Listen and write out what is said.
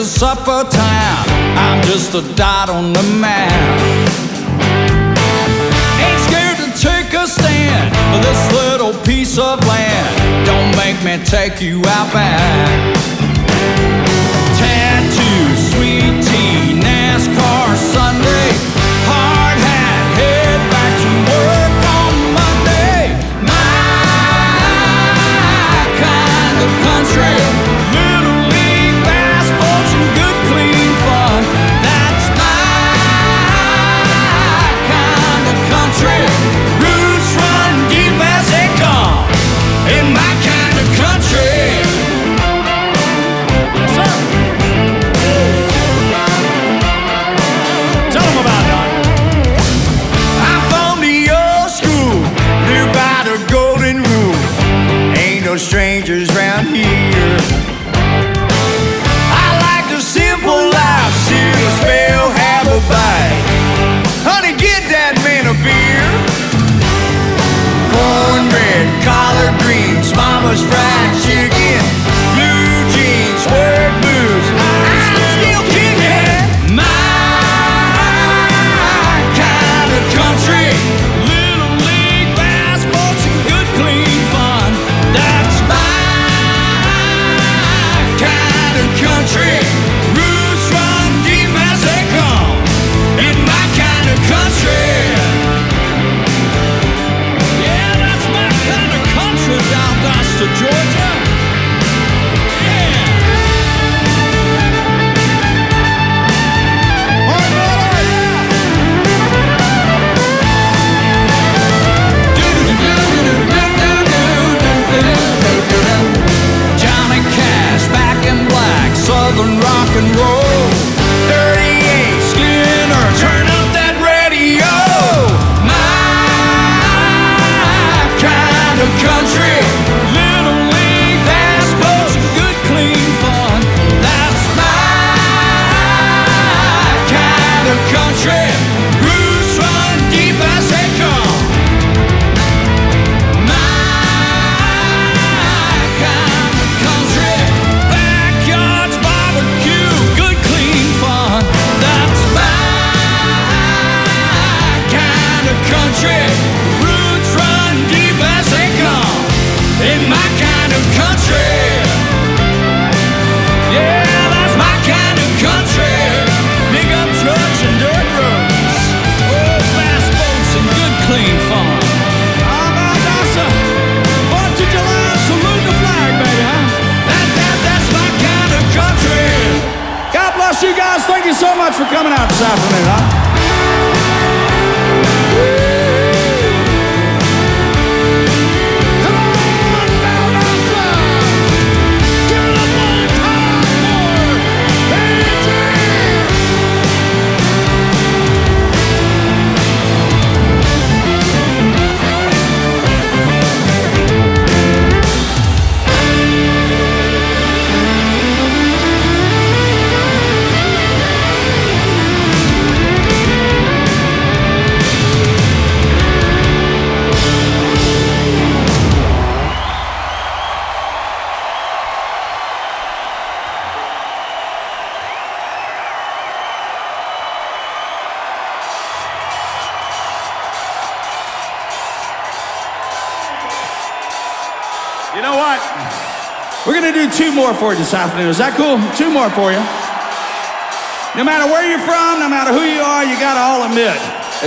a supper time. I'm just a dot on the map. Ain't scared to take a stand for this little piece of land. Don't make me take you out back. Tattoo, sweet tea, NASCAR Sunday, hard hat, head back to work on Monday. My kind of country, little league basketball and good clean fun. That's my kind of country. Roots run deep as they come in my kind of country. Tell them about it, Don. I'm from the old school, live by the golden rule. Ain't no strangers round here. I like the simple life, seal a spell, have a bite. Honey, get that man a beer. Cornbread, collard greens, mama's fried chicken, blue jeans, work blues. I'm still kicking. My kind of country, little league basketball and good clean fun. That's my kind of country. Roots run deep as they come in my kind of country. Yeah, that's my kind of country down Augusta, Georgia. Johnny Cash, back in black, southern rock and roll. 38 Skinner, turn up that radio. My kind of country, little league basketball and good clean fun. That's my kind of country. Roots run deep as they come. My kind of country, backyards, barbecue, good clean fun. That's my kind of country. Roots run deep as they come in my kind of country. Yeah, that's my kind of country. Big up trucks and dirt roads, old fast boats and good clean fun. How about that's a 4th of July, salute the flag, baby, huh? That's my kind of country. God bless you guys. Thank you so much for coming out this afternoon, huh? Come on down, Augusta. Give it up one time for Adrian. You know what? We're going to do 2 more for you this afternoon. Is that cool? 2 more for you. No matter where you're from, no matter who you are, you got to all admit,